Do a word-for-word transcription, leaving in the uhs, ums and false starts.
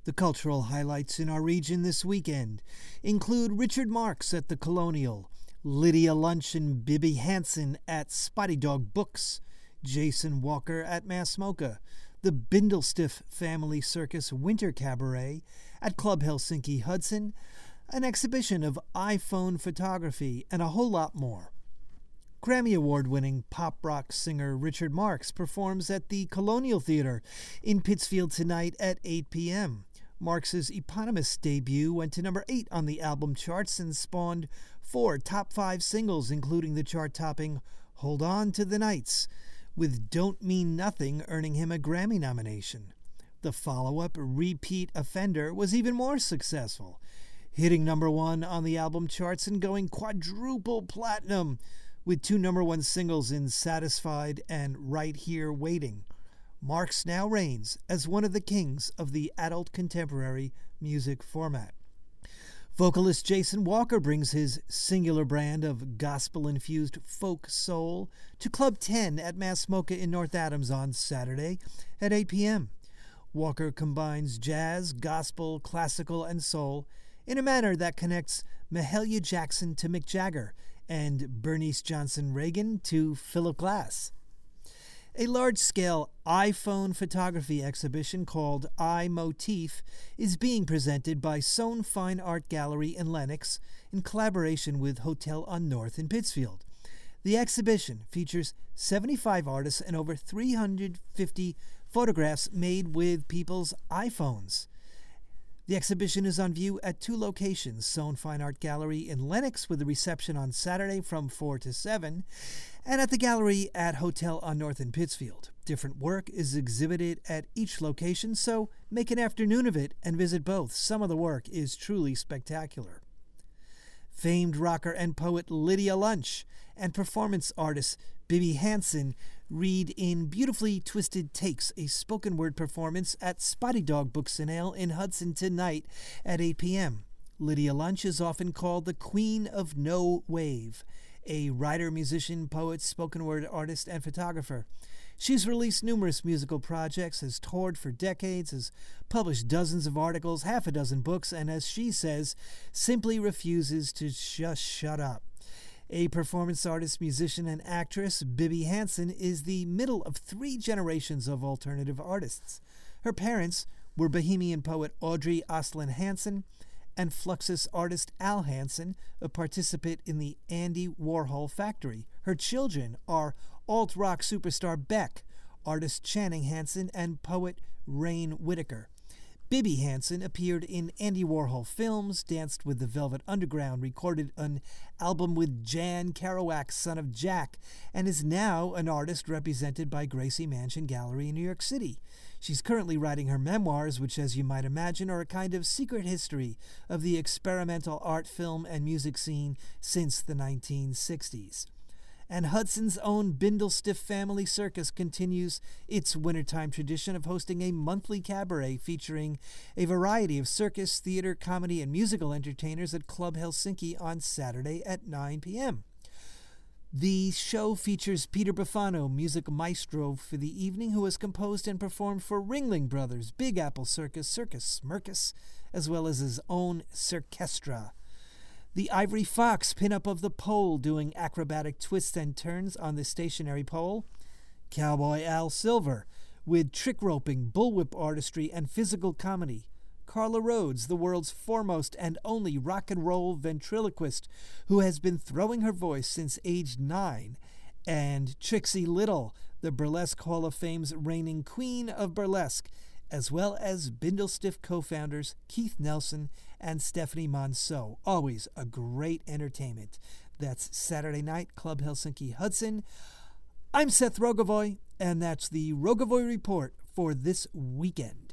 The cultural highlights in our region this weekend include Richard Marx at the Colonial, Lydia Lunch and Bibi Hansen at Spotty Dog Books, Jason Walker at Massmoka, the Bindlestiff Family Circus Winter Cabaret at Club Helsinki Hudson, an exhibition of iPhone photography, and a whole lot more. Grammy Award-winning pop rock singer Richard Marx performs at the Colonial Theater in Pittsfield tonight at eight p.m. Marx's eponymous debut went to number eight on the album charts and spawned four top five singles, including the chart-topping Hold On to the Nights, with Don't Mean Nothing earning him a Grammy nomination. The follow-up, Repeat Offender, was even more successful, hitting number one on the album charts and going quadruple platinum, with two number one singles in Satisfied and Right Here Waiting. Marx now reigns as one of the kings of the adult contemporary music format. Vocalist Jason Walker brings his singular brand of gospel-infused folk soul to Club ten at Massmoka in North Adams on Saturday at eight p.m. Walker combines jazz, gospel, classical, and soul in a manner that connects Mahalia Jackson to Mick Jagger and Bernice Johnson Reagan to Philip Glass. A large-scale iPhone photography exhibition called iMotif is being presented by Sohn Fine Art Gallery in Lenox in collaboration with Hotel on North in Pittsfield. The exhibition features seventy-five artists and over three hundred fifty photographs made with people's iPhones. The exhibition is on view at two locations, Sohn Fine Art Gallery in Lenox with a reception on Saturday from four to seven, and at the gallery at Hotel on North in Pittsfield. Different work is exhibited at each location, so make an afternoon of it and visit both. Some of the work is truly spectacular. Famed rocker and poet Lydia Lunch and performance artist Bibi Hansen read in Beautifully Twisted Takes, a spoken word performance at Spotty Dog Books and Ale in Hudson tonight at eight p.m. Lydia Lunch is often called the Queen of No Wave, a writer, musician, poet, spoken word artist, and photographer. She's released numerous musical projects, has toured for decades, has published dozens of articles, half a dozen books, and as she says, simply refuses to just shut up. A performance artist, musician, and actress, Bibi Hansen is the middle of three generations of alternative artists. Her parents were Bohemian poet Audrey Oslin Hansen and Fluxus artist Al Hansen, a participant in the Andy Warhol Factory. Her children are alt-rock superstar Beck, artist Channing Hansen, and poet Rain Whitaker. Bibi Hansen appeared in Andy Warhol films, danced with the Velvet Underground, recorded an album with Jan Kerouac, son of Jack, and is now an artist represented by Gracie Mansion Gallery in New York City. She's currently writing her memoirs, which, as you might imagine, are a kind of secret history of the experimental art, film, and music scene since the nineteen sixties. And Hudson's own Bindlestiff Family Circus continues its wintertime tradition of hosting a monthly cabaret featuring a variety of circus, theater, comedy, and musical entertainers at Club Helsinki on Saturday at nine p.m. The show features Peter Buffano, music maestro for the evening, who has composed and performed for Ringling Brothers, Big Apple Circus, Circus Smirkus, as well as his own Circestra. The Ivory Fox pin-up of the pole doing acrobatic twists and turns on the stationary pole. Cowboy Al Silver with trick roping, bullwhip artistry, and physical comedy. Carla Rhodes, the world's foremost and only rock and roll ventriloquist, who has been throwing her voice since age nine. And Trixie Little, the Burlesque Hall of Fame's reigning queen of burlesque, as well as Bindlestiff co-founders Keith Nelson and Stephanie Monceau. Always a great entertainment. That's Saturday night, Club Helsinki Hudson. I'm Seth Rogovoy, and that's the Rogovoy Report for this weekend.